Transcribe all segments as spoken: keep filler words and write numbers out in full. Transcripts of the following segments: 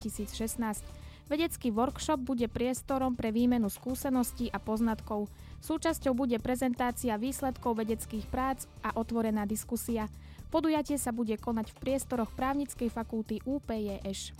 dvetisícšestnásť. Vedecký workshop bude priestorom pre výmenu skúseností a poznatkov. Súčasťou bude prezentácia výsledkov vedeckých prác a otvorená diskusia. Podujatie sa bude konať v priestoroch Právnickej fakulty ú pé jé eš.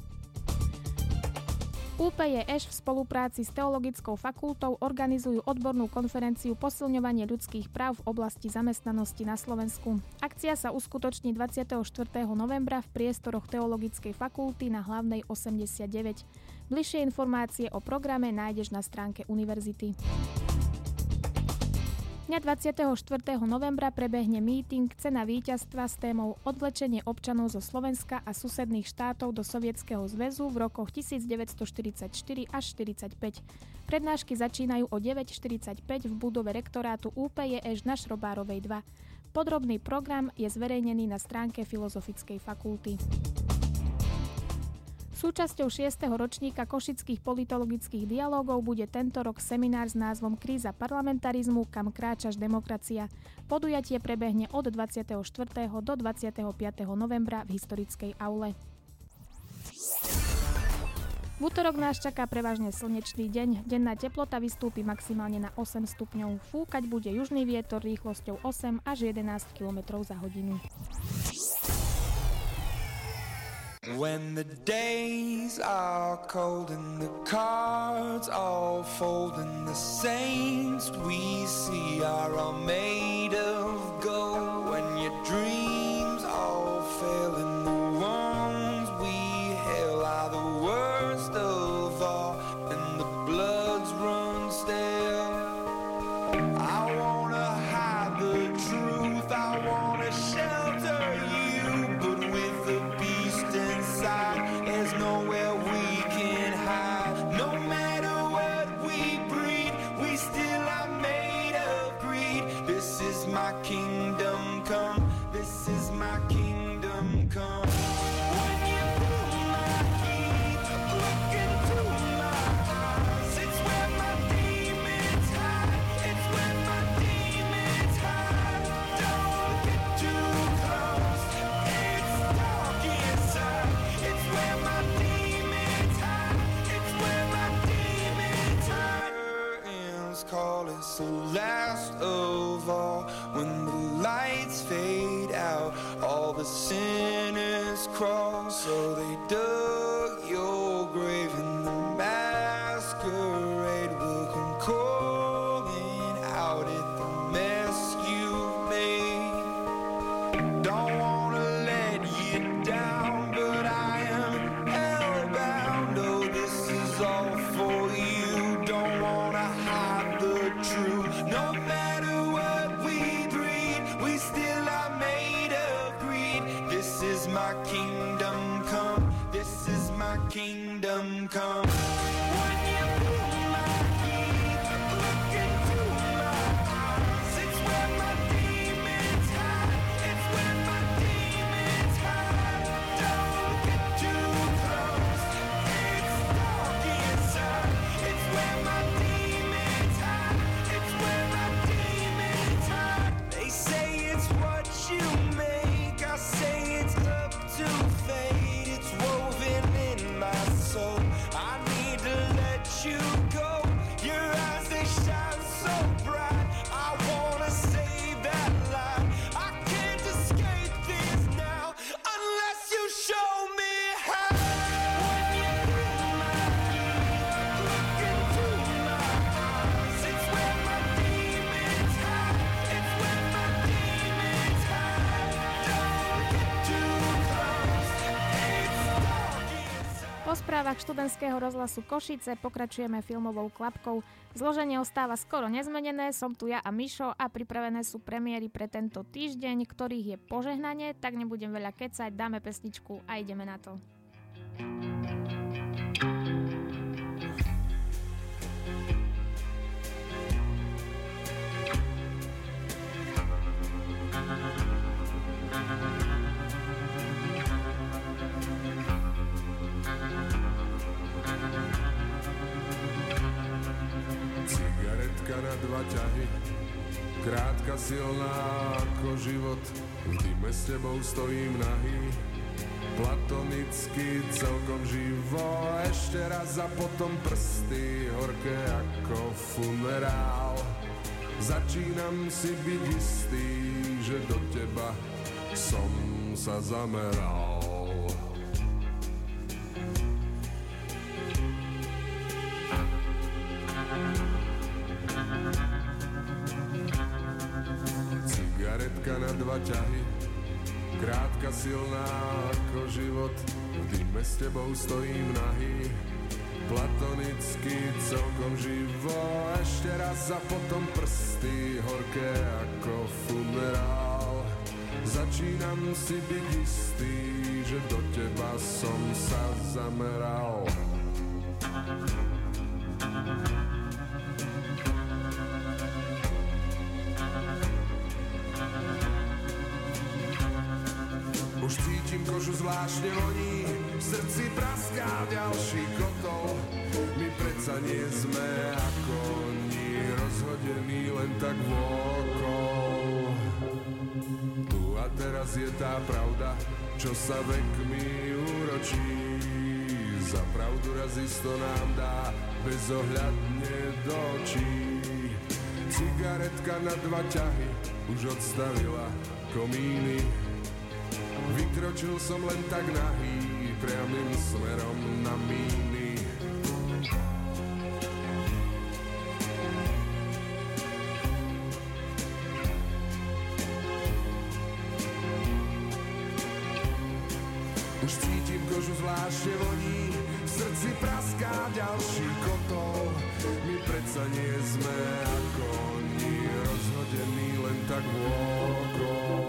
ú pé jé eš v spolupráci s Teologickou fakultou organizujú odbornú konferenciu Posilňovanie ľudských práv v oblasti zamestnanosti na Slovensku. Akcia sa uskutoční dvadsiateho štvrtého novembra v priestoroch Teologickej fakulty na Hlavnej osemdesiatdeväť. Bližšie informácie o programe nájdeš na stránke univerzity. Dňa dvadsiateho štvrtého novembra prebehne meeting Cena víťazstva s témou Odvlečenie občanov zo Slovenska a susedných štátov do Sovietskeho zväzu v rokoch devätnásťstoštyridsaťštyri až štyridsaťpäť. Prednášky začínajú o deväť štyridsaťpäť v budove rektorátu ú pé jé eš na Šrobárovej dva. Podrobný program je zverejnený na stránke Filozofickej fakulty. Súčasťou šiesteho ročníka košických politologických dialógov bude tento rok seminár s názvom Kríza parlamentarizmu, kam kráčaš demokracia. Podujatie prebehne od dvadsiateho štvrtého do dvadsiateho piateho novembra v historickej aule. V útorok nás čaká prevažne slnečný deň. Denná teplota vystúpi maximálne na osem stupňov. Fúkať bude južný vietor rýchlosťou osem až jedenásť kilometrov za hodinu. When the days are cold and the cards all fold and the saints we see are all made of gold, when your dreams all fail and the ones we hail are the worst of all and the bloods run stale, I wanna hide the truth, I wanna shelter you, but with the beast inside, there's nowhere we can hide. No matter what we breed, we still are made of greed. This is my kingdom come, this is my kingdom come. When you pull my key, look into my eyes, it's where my demons hide, it's where my demons hide. Don't get too close, it's dark inside. It's where my demons hide, it's where my demons hide. Curtains call us the last of all. When the lights fade out, all the sinners crawl. So they dug your grave and the masquerade will come calling out at the mess you've made. Don't wanna let you down, but I am hellbound. Oh, this is all for you. Don't wanna hide the truth. No matter what we breed, we still are made of greed. This is my kingdom come, this is my kingdom come. When you pull my key, look into my eyes, it's where my demons hide, it's where my demons hide. Don't get too close, it's dark inside, it's where my demons hide, it's where my demons hide. They say it's what you make, I say it's up to fate, it's woven in my soul. I need to let you go, your eyes they shine so bright, I wanna save that light. I can't escape this now unless you show me how. When you pull my key, look into my eyes, it's where my demons hide, it's where my demons hide. Don't get too close, it's dark inside. Po správach študentského rozhlasu Košice pokračujeme filmovou klapkou. Zloženie ostáva skoro nezmenené, som tu ja a Mišo a pripravené sú premiéry pre tento týždeň, ktorých je požehnanie, tak nebudem veľa kecať, dáme pesničku a ideme na to. Cigaretka na dva ťahy, krátka silná ako život, v dime s tebou stojím nahý. platonicky celkom živo, ešte raz a potom prsty horké ako funerál. Začínam si byť istý, že do teba som sa zameral. Cigaretka na dva ťahy, krátka, silná ako život, v dime s tebou stojím nahý, platonicky celkom živo, ešte raz a potom prsty horké ako funerál. Začínam si byť istý, že do teba som sa zameral. Už cítim kožu zvláštne voní, v srdci praská ďalší kotol. My predsa nie sme ako oni, rozhodení len tak vôkol. Tu a teraz je tá pravda, čo sa vekmi úročí. Za pravdu raz isto nám dá bezohľadne do očí. Cigaretka na dva ťahy už odstavila komíny. Vykročil som len tak nahý, priamym smerom na míny. Už cítim kožu zvláštne voní, v srdci praská ďalší kotol. My predsa nie sme ako oni, rozhodení len tak vôkol.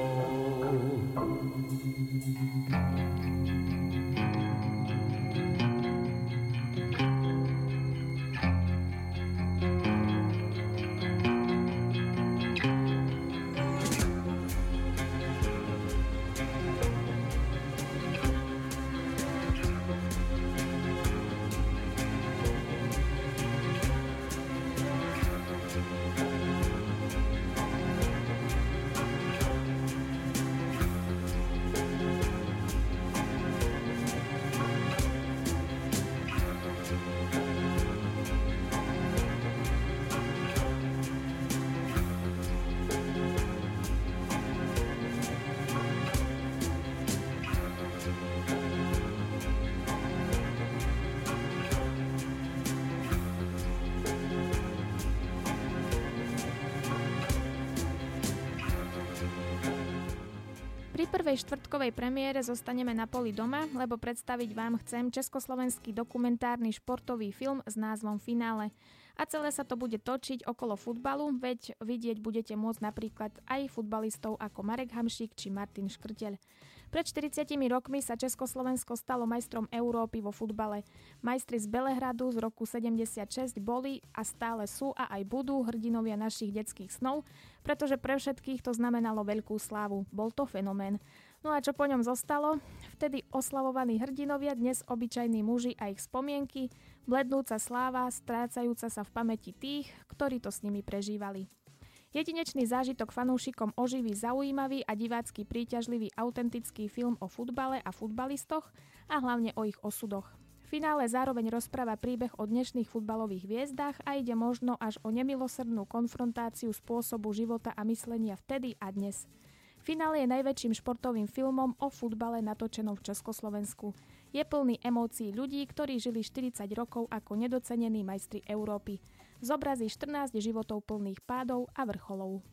Pri prvej štvrtkovej premiére zostaneme na poli doma, lebo predstaviť vám chcem československý dokumentárny športový film s názvom Finále. A celé sa to bude točiť okolo futbalu, veď vidieť budete môcť napríklad aj futbalistov ako Marek Hamšík či Martin Škrteľ. Pred štyridsiatimi rokmi sa Československo stalo majstrom Európy vo futbale. Majstri z Belehradu z roku sedemdesiatšesť boli a stále sú a aj budú hrdinovia našich detských snov, pretože pre všetkých to znamenalo veľkú slávu. Bol to fenomén. No a čo po ňom zostalo? Vtedy oslavovaní hrdinovia, dnes obyčajní muži a ich spomienky, blednúca sláva, strácajúca sa v pamäti tých, ktorí to s nimi prežívali. Jedinečný zážitok fanúšikom oživí zaujímavý a divácky príťažlivý autentický film o futbale a futbalistoch a hlavne o ich osudoch. V finále zároveň rozpráva príbeh o dnešných futbalových hviezdách a ide možno až o nemilosrdnú konfrontáciu spôsobu života a myslenia vtedy a dnes. Finále je najväčším športovým filmom o futbale natočenom v Československu. Je plný emócií ľudí, ktorí žili štyridsať rokov ako nedocenení majstri Európy. Zobrazí štrnásť životov plných pádov a vrcholov.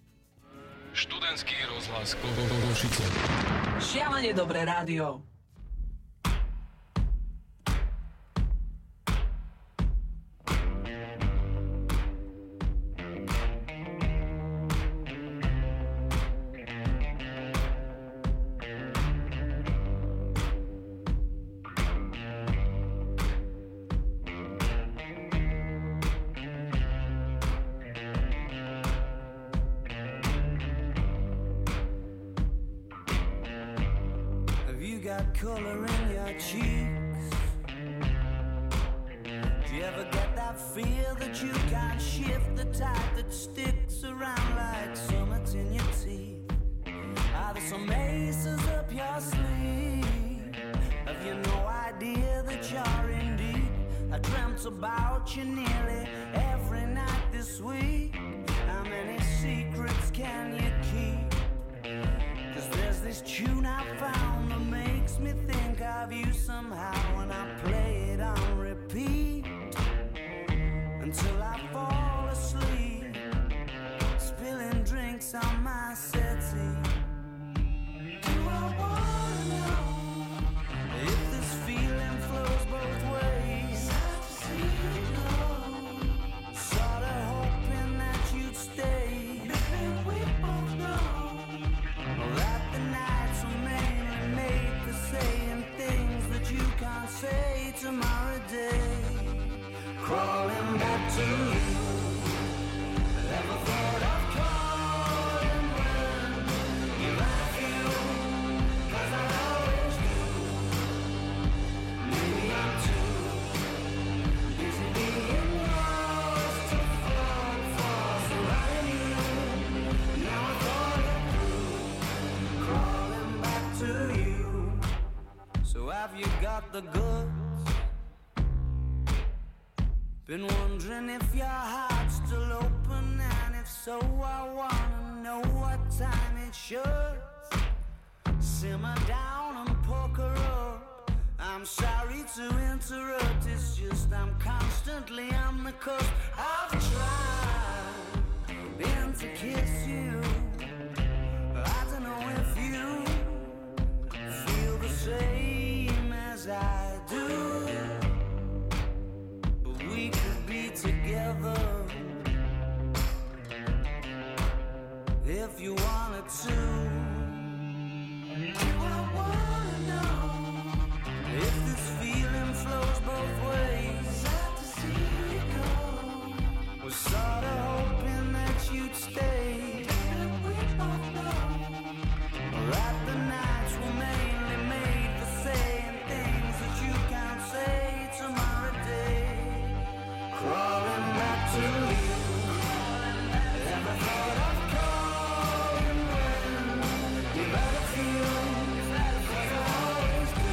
Študentský rozhlas Košice. Šialene dobré rádio. Color in your cheeks. Do you ever get that feel that you can't shift, the type that sticks around like summits in your teeth? Are there some aces up your sleeve? Have you no idea that you're in deep? I dreamt about you nearly every night this week. How many secrets can you keep? Cause there's this tune I found that makes me think of you somehow, and I play it on repeat until I fall asleep, spilling drinks on my settee. Do I wanna know if this feeling flows both ways? Sad to see you go, sorta hoping that you'd stay. Maybe we both know that the nights were mainly made for saying things that you can't say tomorrow day. Crawling back to you, never thought of calling when you laugh you, cause I always do. Maybe I'm too busy being lost to fall for surrounding you. Now I thought it through, crawling back to you. So have you got the goods? Been wondering if your heart's still open, and if so, I wanna know what time it should. Simmer down and poker up. I'm sorry to interrupt, it's just I'm constantly on the cusp. I've tried been to kiss you. I don't know if you feel the same as I do. We could be together if you wanted to. Do I wanna know if this feeling flows both ways? Sad to see you go, was sorta hoping that you'd stay. And we both know that the nights were mainly made for saying things that you can't say tomorrow day. Crawling back to you, never thought of calling when you better feel, cause I always do.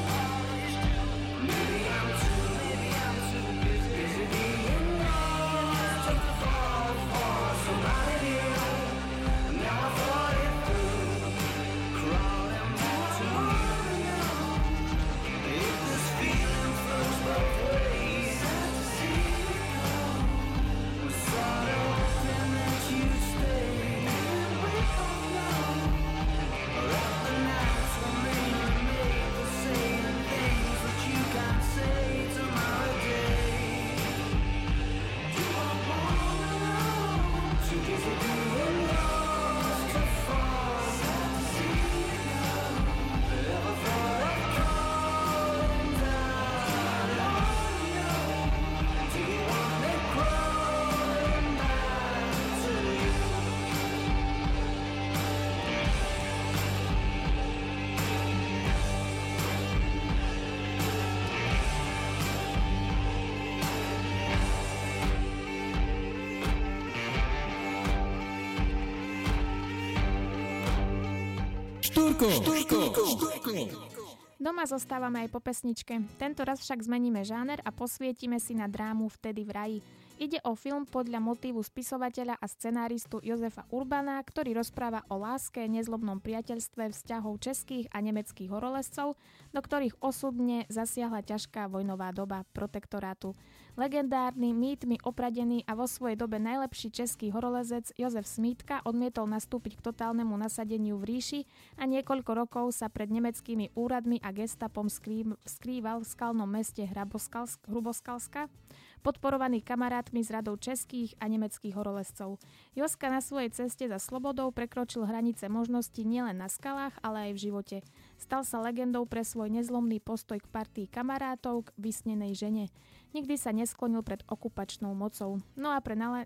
Maybe I'm too, maybe I'm too busy, busy being lost to fall for somebody new. Now I thought it through, crawling back to you. If this feeling flows both ways, sad to see you go, was sorta hoping that you'd stay. And we both know that the nights were mainly made for saying things that you can't say tomorrow day. Do I wanna know? Too busy being lost to fall. Sad to see you go, never thought of calling down on you. Do you want me crawling back to you? Štúrko, Štúrko, Štúrko. Doma zostávame aj po pesničke. Tento raz však zmeníme žáner a posvietime si na drámu Vtedy v raji. Ide o film podľa motívu spisovateľa a scenáristu Jozefa Urbana, ktorý rozpráva o láske, nezlobnom priateľstve vzťahov českých a nemeckých horolezcov, do ktorých osudne zasiahla ťažká vojnová doba protektorátu. Legendárny, mýtmi opradený a vo svojej dobe najlepší český horolezec Jozef Smítka odmietol nastúpiť k totálnemu nasadeniu v ríši a niekoľko rokov sa pred nemeckými úradmi a gestapom skrýval v skalnom meste Hruboskalska, podporovaný kamarátmi z radou českých a nemeckých horolezcov. Joska na svojej ceste za slobodou prekročil hranice možností nielen na skalách, ale aj v živote. Stal sa legendou pre svoj nezlomný postoj k partii kamarátov, k vysnenej žene. Nikdy sa nesklonil pred okupačnou mocou. No a pre nale...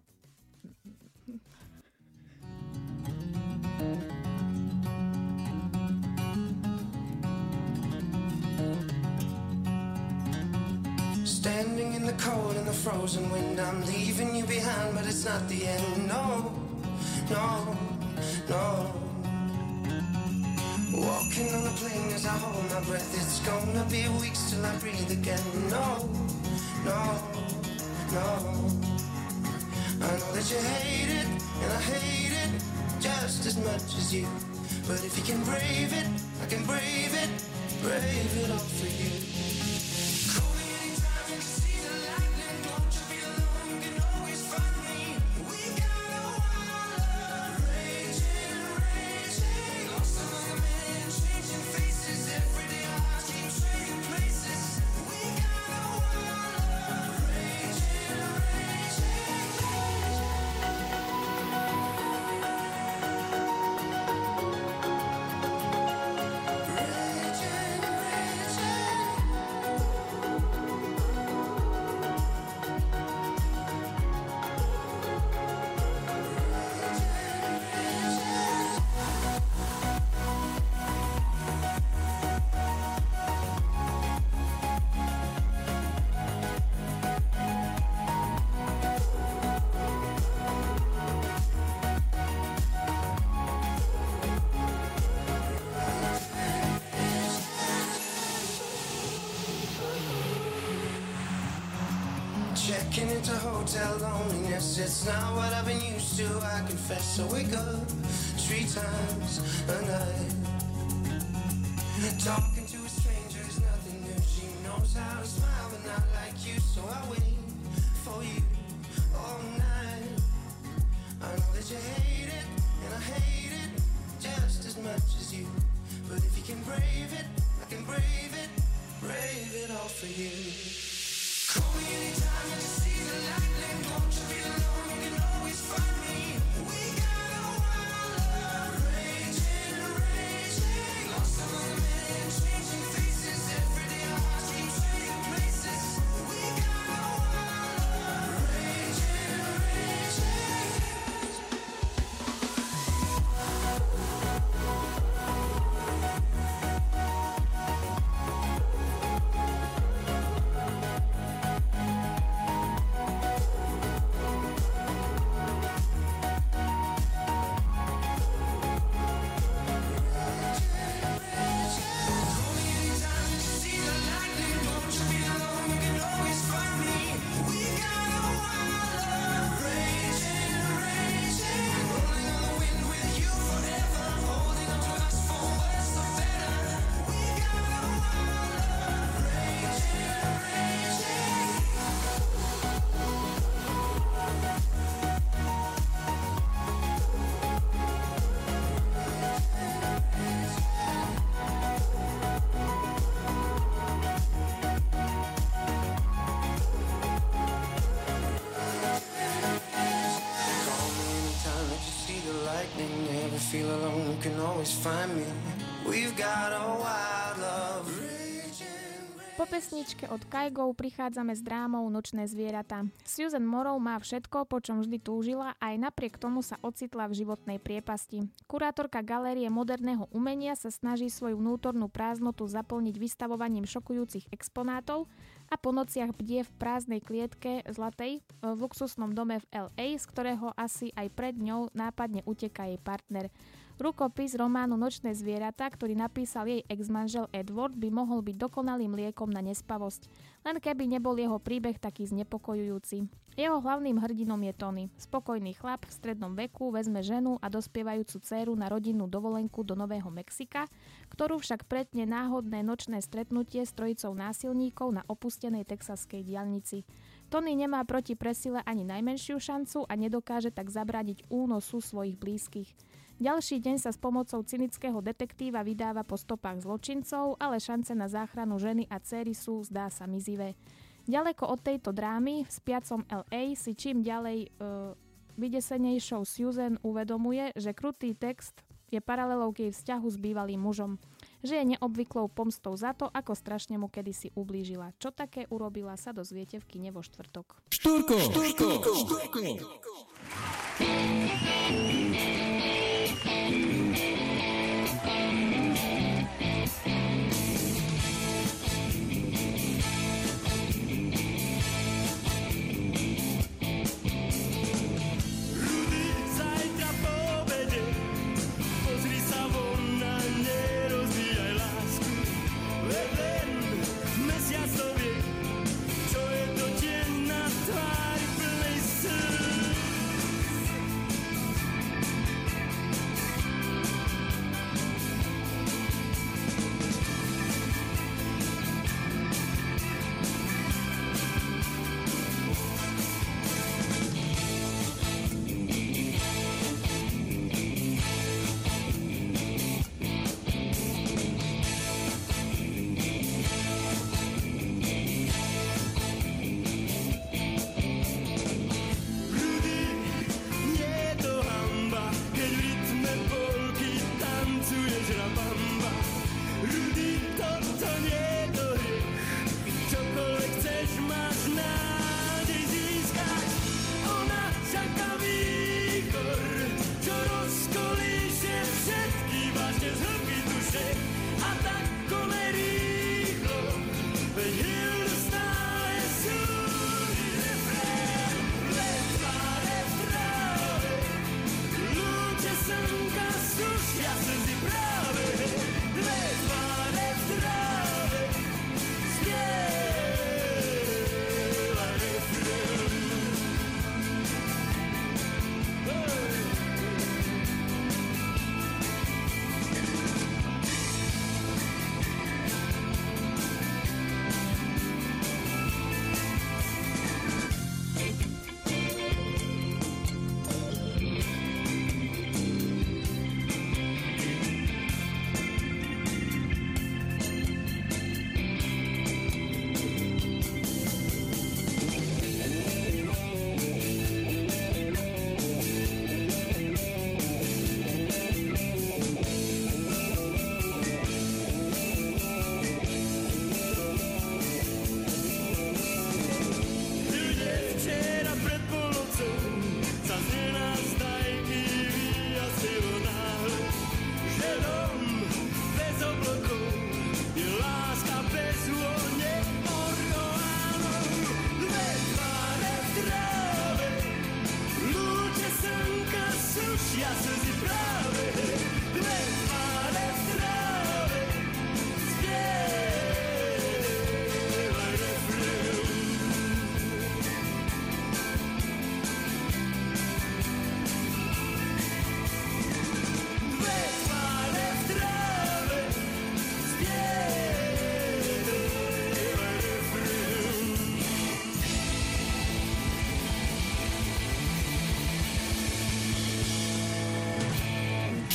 Standing in the cold and the frozen wind, I'm leaving you behind, but it's not the end. No, no, no. Walking on a plane as I hold my breath. It's gonna be weeks till I breathe again. No, no, no. I know that you hate it, and I hate it just as much as you. But if you can brave it, I can brave it, brave it all for you. Call me anytime you see the lightning. Don't you be alone, you can always find me. We got a wild love, raging, raging. Lost among a million changing faces. Every day our hearts keep trading places. We got a wild love, raging, raging. Checking into hotel loneliness, it's not what I've been used to, I confess. I wake up three times a night. Talking to a stranger is nothing new. She knows how to smile but not like you. So I wait for you all night. I know that you hate it, and I hate it just as much as you. But if you can brave it, I can brave it, brave it all for you. Call me anytime you see the lightning. Don't you be alone, you can always find me. We got a wild love, raging, raging. Lost among a million changing faces. Every day our hearts keep trading places. We got a wild love, raging, raging. Feel alone, you can always find me. We've got a wild love. Po pesničke od Kygo prichádzame s drámou Nočné zvieratá. Susan Morrow má všetko, po čom vždy túžila, a aj napriek tomu sa ocitla v životnej priepasti. Kurátorka galérie moderného umenia sa snaží svoju vnútornú prázdnotu zaplniť vystavovaním šokujúcich exponátov a po nociach bdie v prázdnej klietke zlatej v luxusnom dome v el ej, z ktorého asi aj pred ňou nápadne uteká jej partner. Rukopis románu Nočné zvieratá, ktorý napísal jej ex-manžel Edward, by mohol byť dokonalým liekom na nespavosť. Len keby nebol jeho príbeh taký znepokojujúci. Jeho hlavným hrdinom je Tony. Spokojný chlap v strednom veku vezme ženu a dospievajúcu dcéru na rodinnú dovolenku do Nového Mexika, ktorú však pretne náhodné nočné stretnutie s trojicou násilníkov na opustenej texaskej diaľnici. Tony nemá proti presile ani najmenšiu šancu a nedokáže tak zabrániť únosu svojich blízkych. Ďalší deň sa s pomocou cynického detektíva vydáva po stopách zločincov, ale šance na záchranu ženy a dcéry sú, zdá sa, mizivé. Ďaleko od tejto drámy v spiacom el ej si čím ďalej e, vydesenejšou Susan uvedomuje, že krutý text je paralelou k jej vzťahu s bývalým mužom. Že je neobvyklou pomstou za to, ako strašne mu kedysi ublížila. Čo také urobila, sa dozviete v kine vo štvrtok. Štúrko! Štúrko! Štúrko! Rudy, zajtra po obede, pozri sa von na nebo.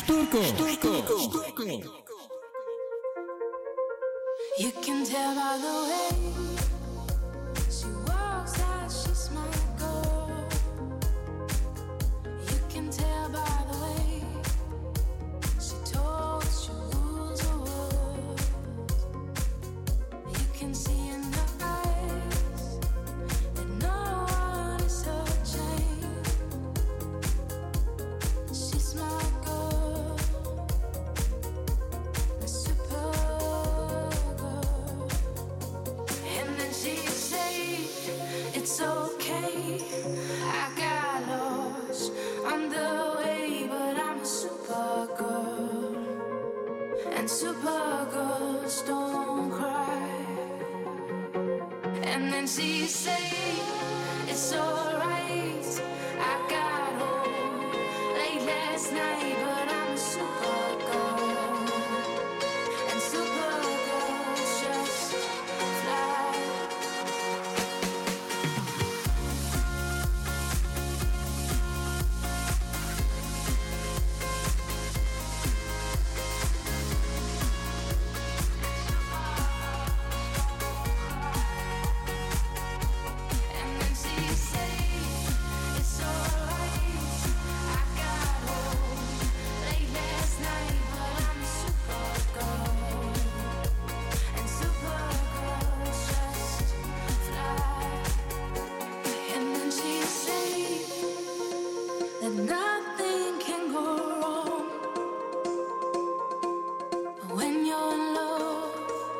Štúrko, štúrko, štúrko. You can tell by the way she walks out, she's my girl. You can tell by the way she talks, she rules the world. You can see in her eyes that no one is her chain. She's my girl, my super. It's okay, I got lost on the way, but I'm a super girl, and super girls don't cry. And then she say, it's alright, I got home late last night, but I'm a super girl, and super girls just fly. Nothing can go wrong when you're in love.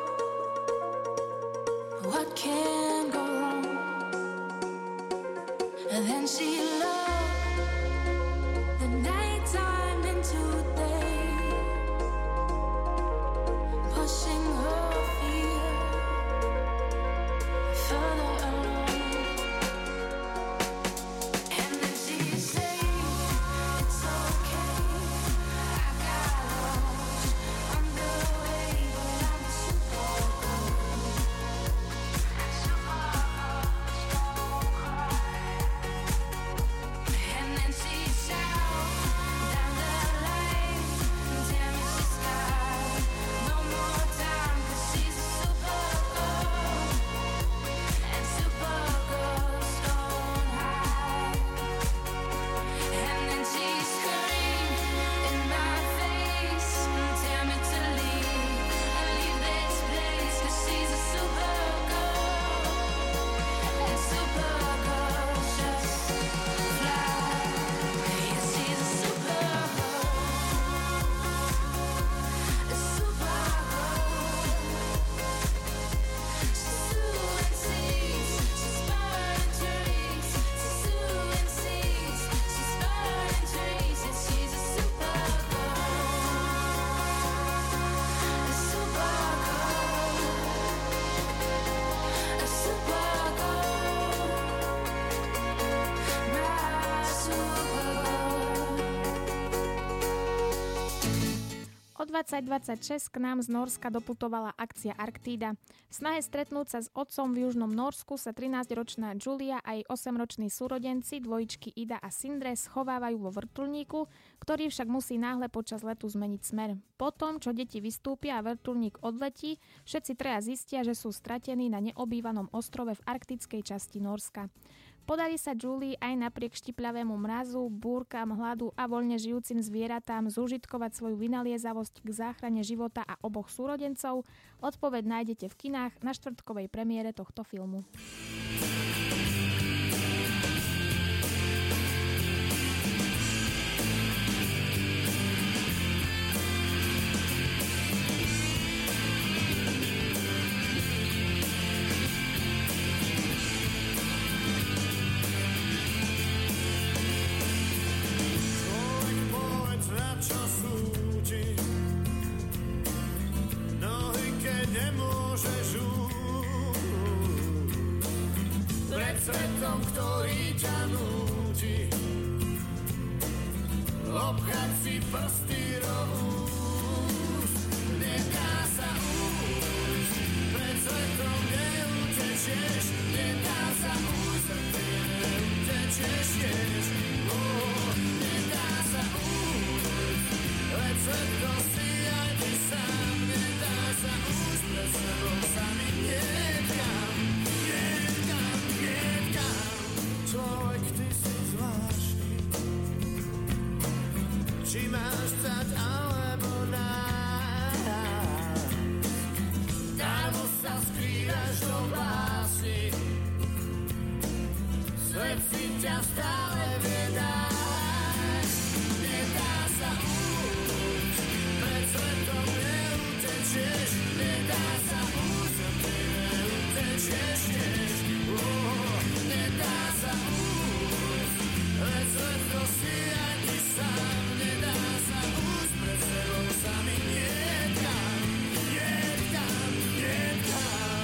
What can go wrong? And then she loved the nighttime into day, pushing her fear further along. And then she said, dvadsať dvadsaťšesť k nám z Nórska doputovala akcia Arktída. V snahe stretnúť sa s otcom v južnom Nórsku sa trinásťročná Julia a jej osemroční súrodenci, dvojičky Ida a Sindre, schovávajú vo vrtuľníku, ktorý však musí náhle počas letu zmeniť smer. Potom, čo deti vystúpia a vrtuľník odletí, všetci traja zistia, že sú stratení na neobývanom ostrove v arktickej časti Nórska. Podarí sa Julii aj napriek štipľavému mrazu, búrkam, hladu a voľne žijúcim zvieratám zúžitkovať svoju vynaliezavosť k záchrane života a oboch súrodencov? Odpoveď nájdete v kinách na štvrtkovej premiére tohto filmu. Svetom, ktorý ťa núti obchať si prsty rúst. Nedá sa újsť, pred svetom neutečieš, nedá sa újsť, neutečieš tiež. Oh, nedá sa újsť, ťa stále vydať. Nedá sa ujsť, pred svetom neutečieš, nedá sa ujsť, a ty neutečieš tiež. Oh, nedá sa ujsť, pred svetom si aj ty sám, nedá sa ujsť, pred sebou sami niekam, niekam, niekam.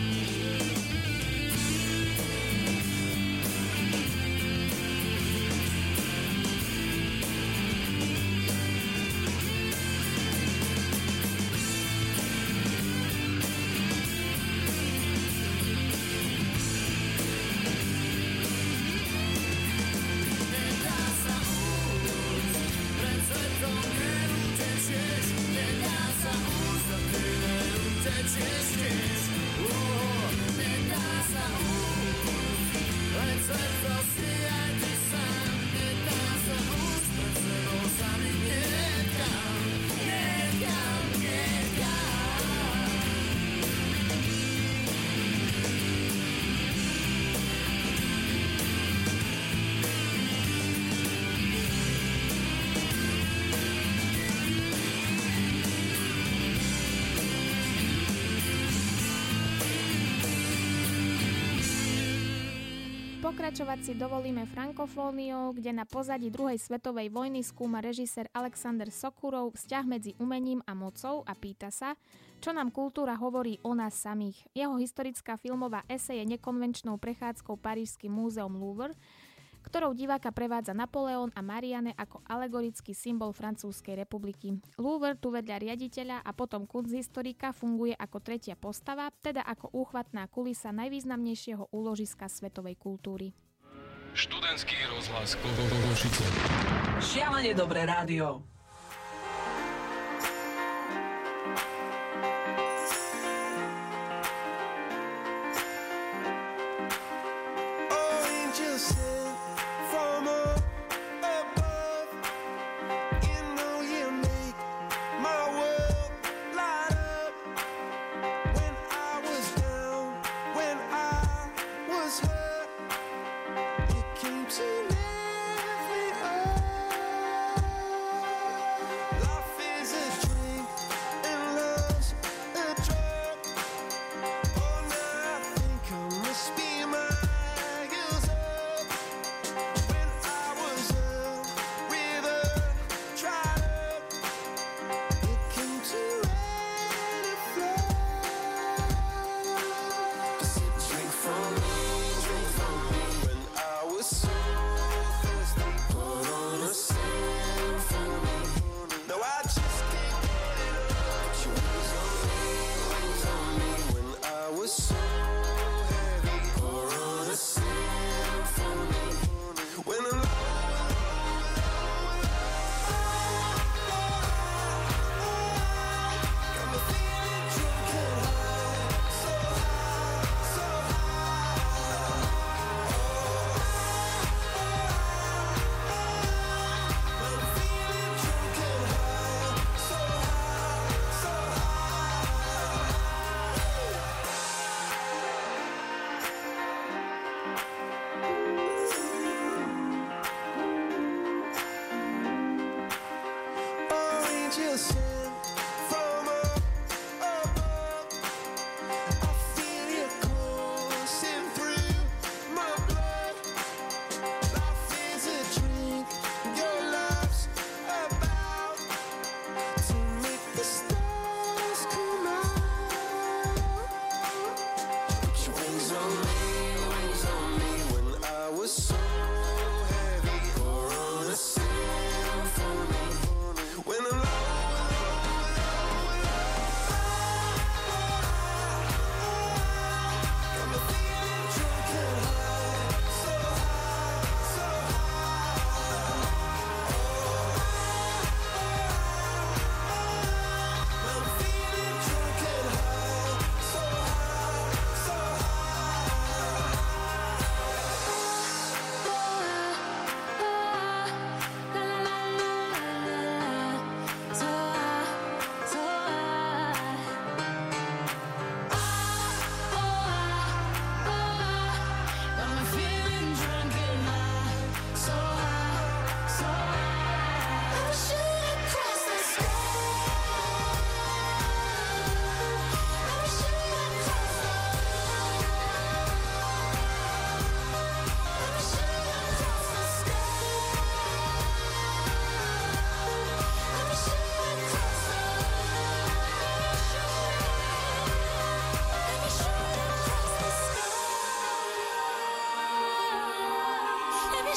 Pokračovať si dovolíme frankofóniou, kde na pozadí druhej svetovej vojny skúma režisér Alexander Sokurov vzťah medzi umením a mocou a pýta sa, čo nám kultúra hovorí o nás samých. Jeho historická filmová esej je nekonvenčnou prechádzkou parížskym múzeom Louvre, ktorou diváka prevádza Napoleon a Marianne ako alegorický symbol Francúzskej republiky. Louvre tu vedľa riaditeľa a potom kunsthistorika funguje ako tretia postava, teda ako úchvatná kulisa najvýznamnejšieho úložiska svetovej kultúry. Študentský rozhlas Košice. Šialene dobré rádio.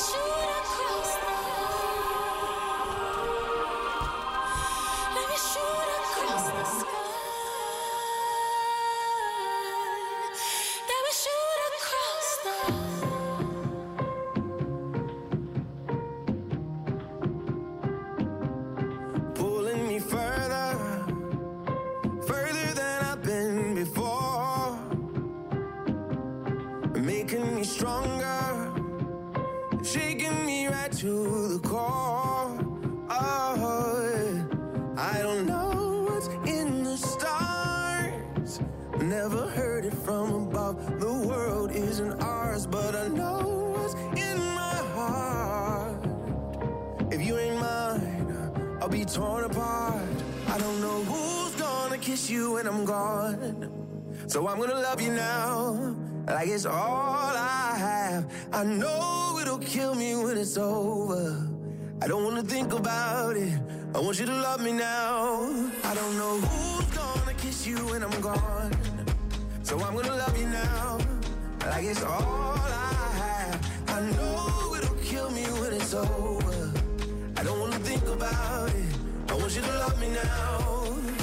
So I'm gonna love you now, like it's all I have. I know it'll kill me when it's over. I don't wanna think about it, I want you to love me now. I don't know who's gonna kiss you when I'm gone. So I'm gonna love you now, like it's all I have. I know it'll kill me when it's over. I don't wanna think about it, I want you to love me now.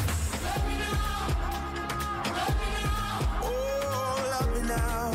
Now,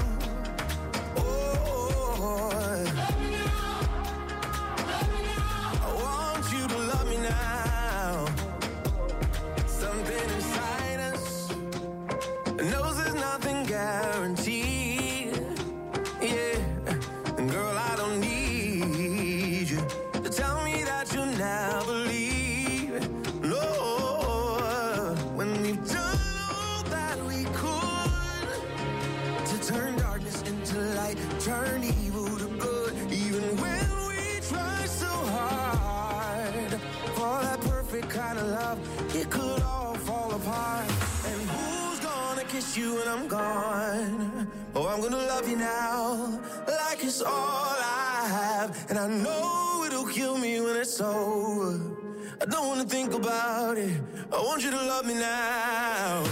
oh, love me now, love me now. I want you to love me now. Something inside us knows there's nothing guaranteed. Yeah, girl, I don't need you to tell me that you never leave. No, when we've done all that we could to turn darkness into light, turn evil to good, even when we try so hard for that perfect kind of love, it could all fall apart. And who's gonna kiss you when I'm gone? Oh, I'm gonna love you now, like it's all I have. And I know it'll kill me when it's over. I don't wanna think about it, I want you to love me now.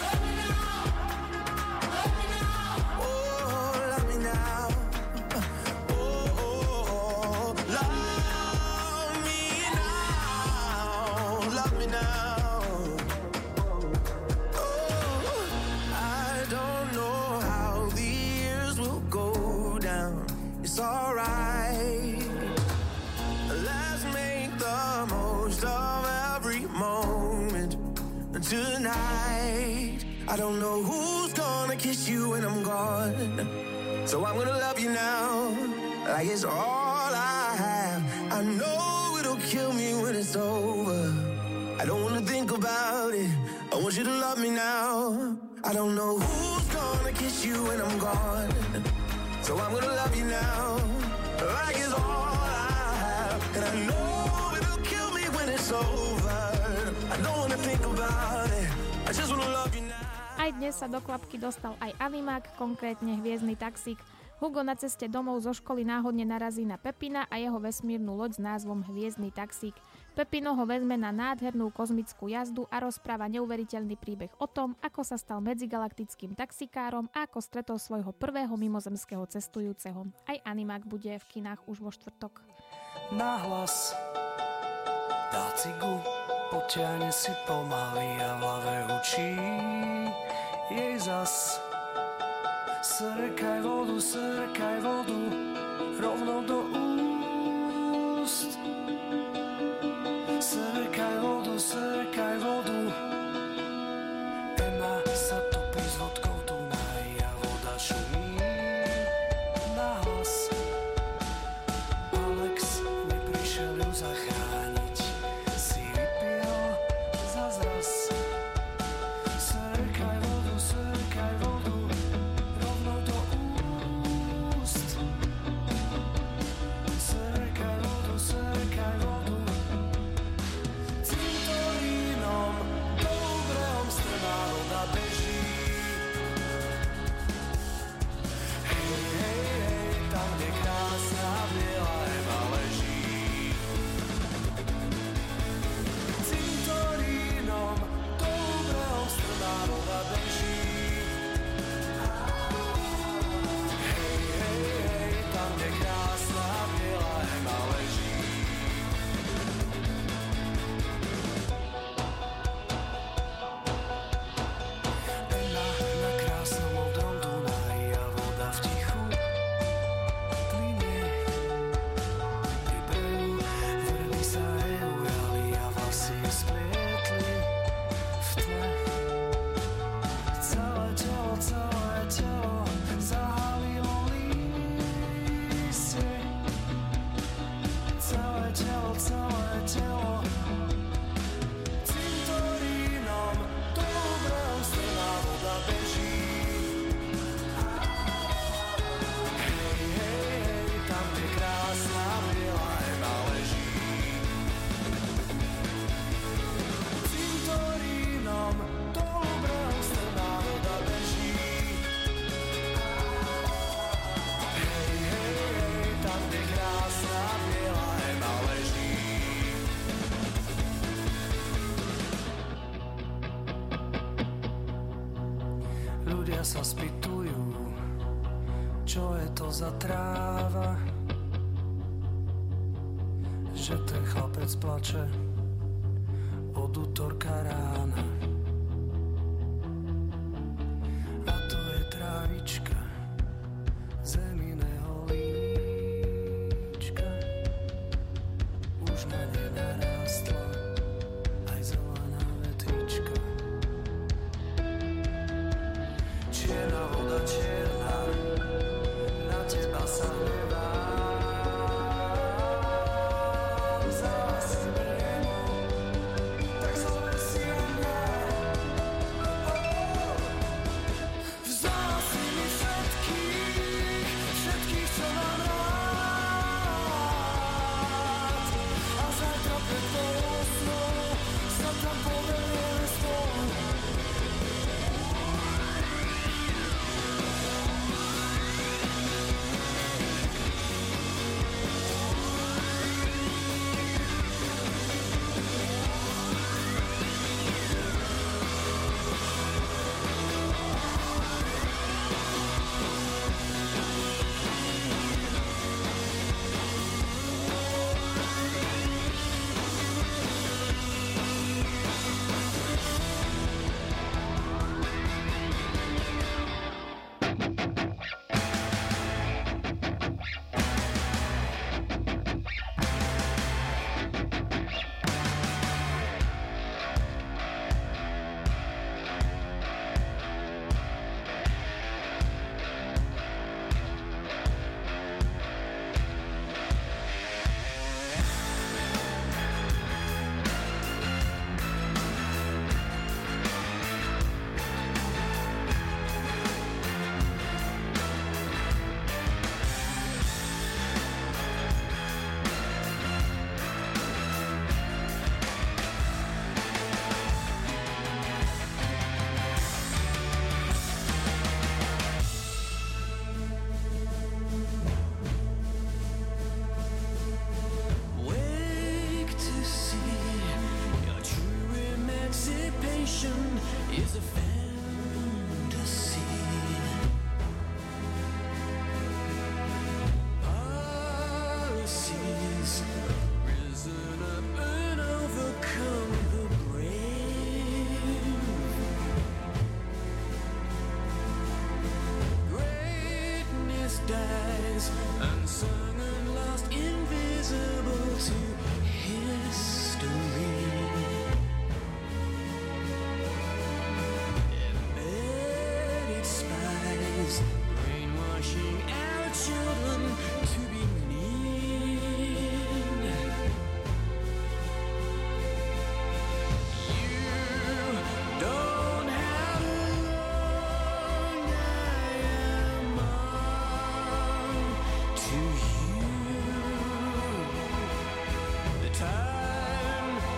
Tonight, I don't know who's gonna kiss you when I'm gone. So I'm gonna love you now, like it's all I have. I know it'll kill me when it's over. I don't wanna think about it, I want you to love me now. I don't know who's gonna kiss you when I'm gone. So I'm gonna love you now, like it's all I have. And I know it'll kill me when it's over. I don't wanna think about it, I just wanna love you now. Aj dnes sa do klapky dostal aj animák, konkrétne Hviezdny taxík. Hugo na ceste domov zo školy náhodne narazí na Pepina a jeho vesmírnu loď s názvom Hviezdny taxík. Pepino ho vezme na nádhernú kozmickú jazdu a rozpráva neuveriteľný príbeh o tom, ako sa stal medzigalaktickým taxikárom a ako stretol svojho prvého mimozemského cestujúceho. Aj animák bude v kinách už vo štvrtok. Nahlas dá cigu, potiahne si pomaly a v hlave hučí jej zas. Srkaj vodu, srkaj vodu, rovno do úst. Srkaj vodu, srkaj vodu, Emma sa topí s vodkou Dunaj a voda šumí nahlas. Alex neprišiel ju zachrániť, si vypil zazraz. Srkaj vodu, srkaj vodu, rovno do úst. Ľudia sa spýtujú, čo je to za tráva, že ten chlapec plače od útorka rána. A to je trávička zeminého líčka, už na nej narástla aj zelená vetvička. Čierna voda, čierna, na teba sa hnevá. Time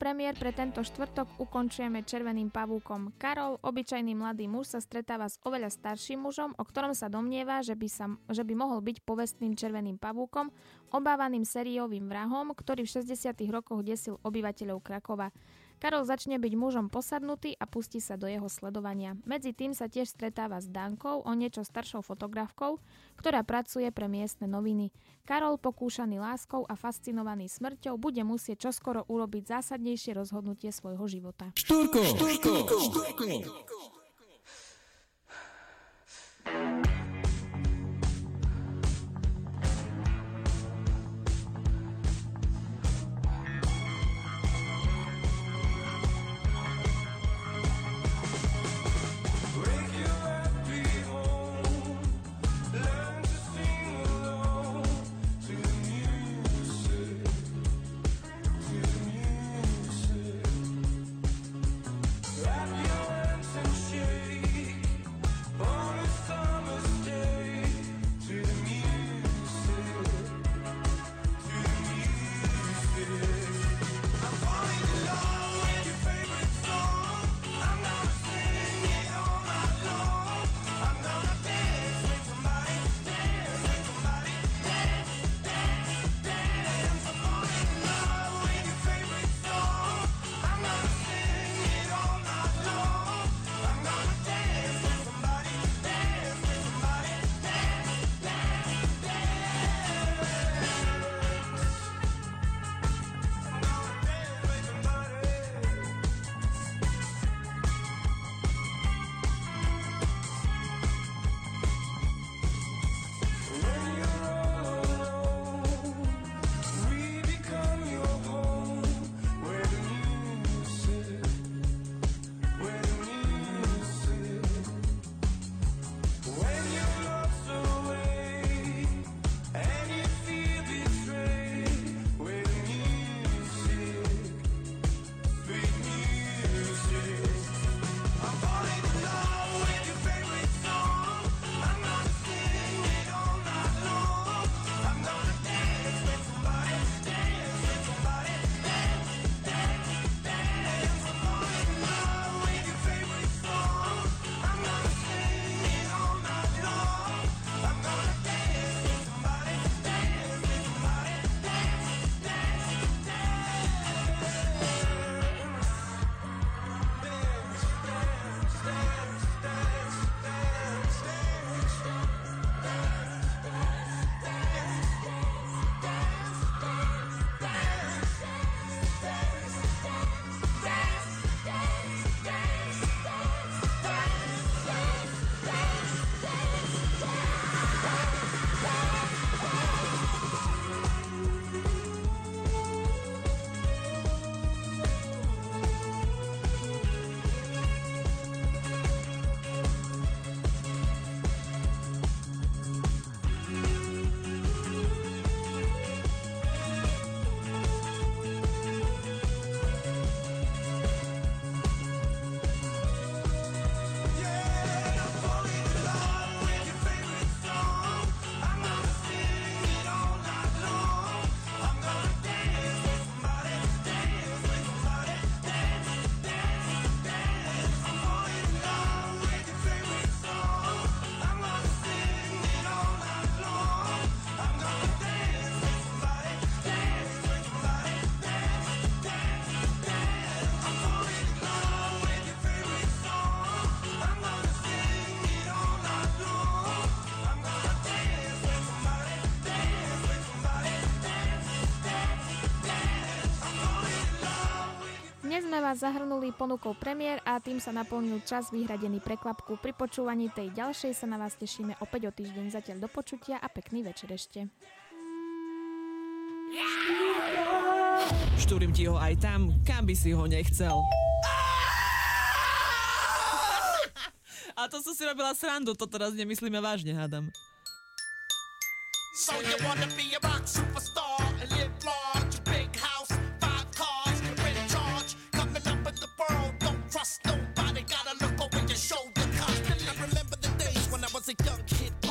premiér pre tento štvrtok ukončujeme Červeným pavúkom. Karol, obyčajný mladý muž, sa stretáva s oveľa starším mužom, o ktorom sa domnieva, že by, sa, že by mohol byť povestným Červeným pavúkom, obávaným sériovým vrahom, ktorý v šesťdesiatych rokoch desil obyvateľov Krakova. Karol začne byť mužom posadnutý a pustí sa do jeho sledovania. Medzi tým sa tiež stretáva s Dankou, o niečo staršou fotografkou, ktorá pracuje pre miestne noviny. Karol, pokúšaný láskou a fascinovaný smrťou, bude musieť čoskoro urobiť zásadnejšie rozhodnutie svojho života. Štúrko! Štúrko! Štúrko! sme vás zahrnuli ponukou premiér a tým sa naplnil čas vyhradený pre Klapku. Pri počúvaní tej ďalšej sa na vás tešíme opäť o týždeň. Zatiaľ do počutia a pekný večer ešte. Štúrim ti ho aj tam, kam by si ho nechcel. A to som si robila srandu, to teraz nemyslíme vážne, hádam. So you wanna be a rock superstar and live large, big house, five cars, you're in charge, coming up in the world, don't trust nobody, gotta look over your shoulder constantly. I remember the days when I was a young kid.